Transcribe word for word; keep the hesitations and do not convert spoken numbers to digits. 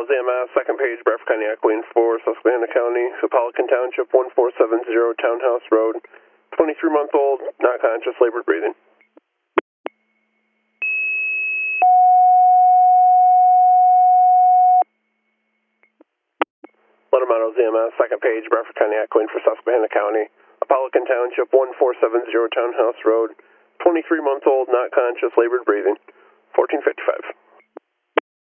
Meadows A M S, second page, Bradford County Echoing for Susquehanna County, Apollican Township, one four seven zero Townhouse Road, twenty-three-month-old, not conscious, labored breathing. Little Meadows A M S, second page, Bradford County Echoing for Susquehanna County, Apollican Township, one four seven zero Townhouse Road, twenty-three-month-old, not conscious, labored breathing, fourteen fifty-five.